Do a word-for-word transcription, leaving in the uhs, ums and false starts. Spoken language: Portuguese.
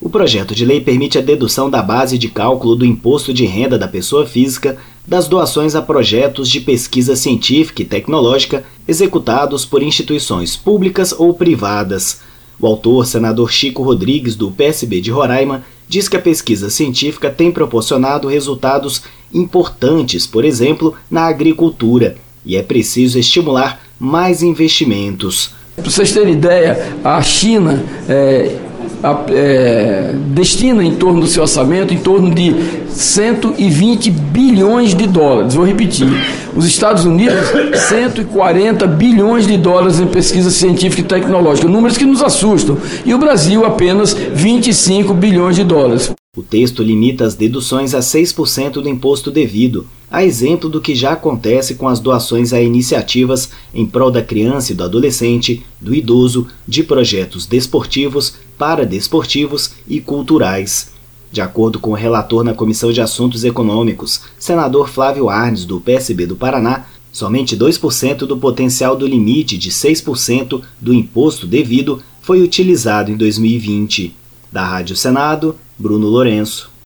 O projeto de lei permite a dedução da base de cálculo do imposto de renda da pessoa física das doações a projetos de pesquisa científica e tecnológica executados por instituições públicas ou privadas. O autor, senador Chico Rodrigues, do P S B de Roraima, diz que a pesquisa científica tem proporcionado resultados importantes, por exemplo, na agricultura, e é preciso estimular mais investimentos. Para vocês terem ideia, a China é, é, destina em torno do seu orçamento em torno de cento e vinte bilhões de dólares. Vou repetir. Os Estados Unidos, cento e quarenta bilhões de dólares em pesquisa científica e tecnológica, números que nos assustam. E o Brasil apenas vinte e cinco bilhões de dólares. O texto limita as deduções a seis por cento do imposto devido, a exemplo do que já acontece com as doações a iniciativas em prol da criança e do adolescente, do idoso, de projetos desportivos, paradesportivos e culturais. De acordo com o relator na Comissão de Assuntos Econômicos, senador Flávio Arnes, do P S B do Paraná, somente dois por cento do potencial do limite de seis por cento do imposto devido foi utilizado em dois mil e vinte. Da Rádio Senado, Bruno Lourenço.